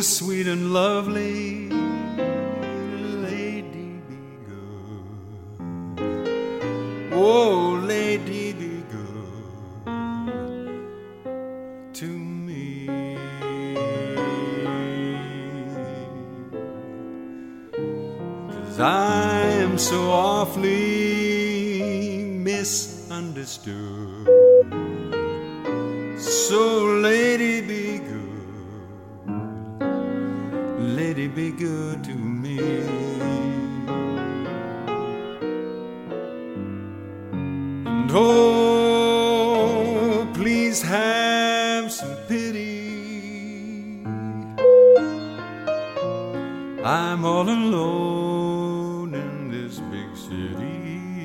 sweet and lovely, lady be good. Oh, lady be good to me. 'Cause I am so awfully misunderstood. So lady be good, lady be good to me. And oh, please have some pity. I'm all alone in this big city.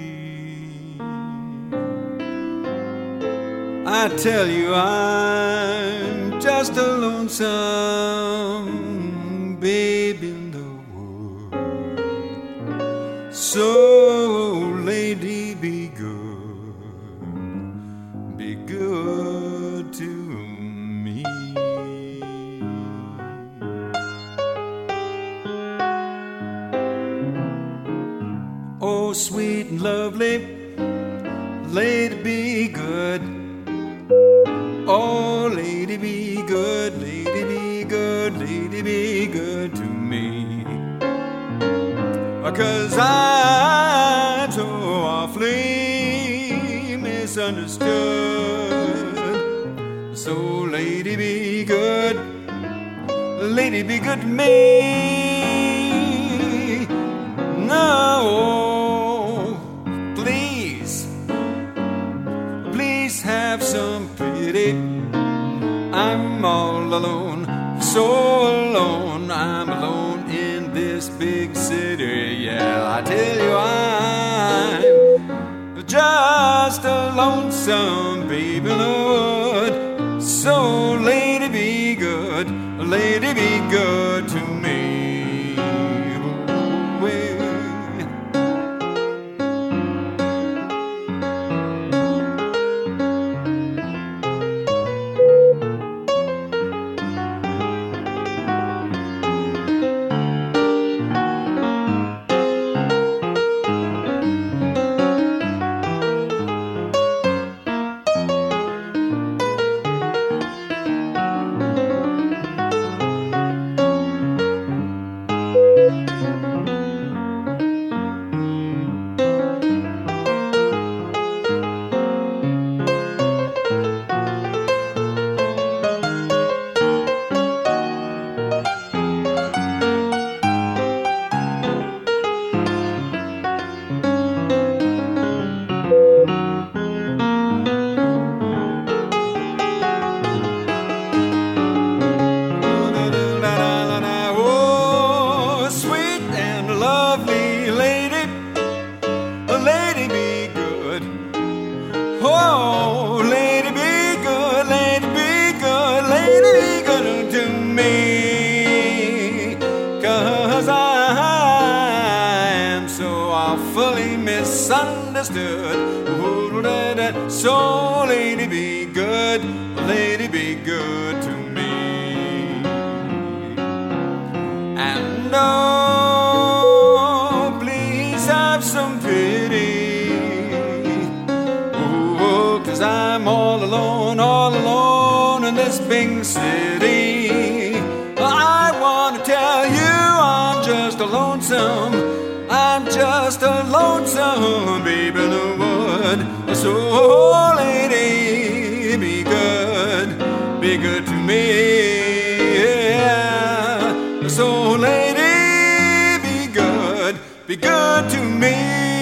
I tell you, I'm just a lonesome babe in the wood. So, lady, be good to me. Oh, sweet and lovely, lady, be good. Oh, lady, be good, lady, be good, lady, be good to me. 'Cause I'm so awfully misunderstood. So, lady, be good, lady, be good to me. No, please have some pity. I'm all alone, so alone. I'm alone in this big city. Yeah, I tell you, I'm just a lonesome babe in the wood. So lady, be good, lady, be good to me. Oh, lady, be good, lady, be good, lady, be good to me. 'Cause I am so awfully misunderstood. So, lady, be good, lady, be good to me. And oh, please have some pity. I'm all alone in this big city. I want to tell you I'm just a lonesome babe in the wood. So lady, be good to me. Yeah. So lady, be good to me.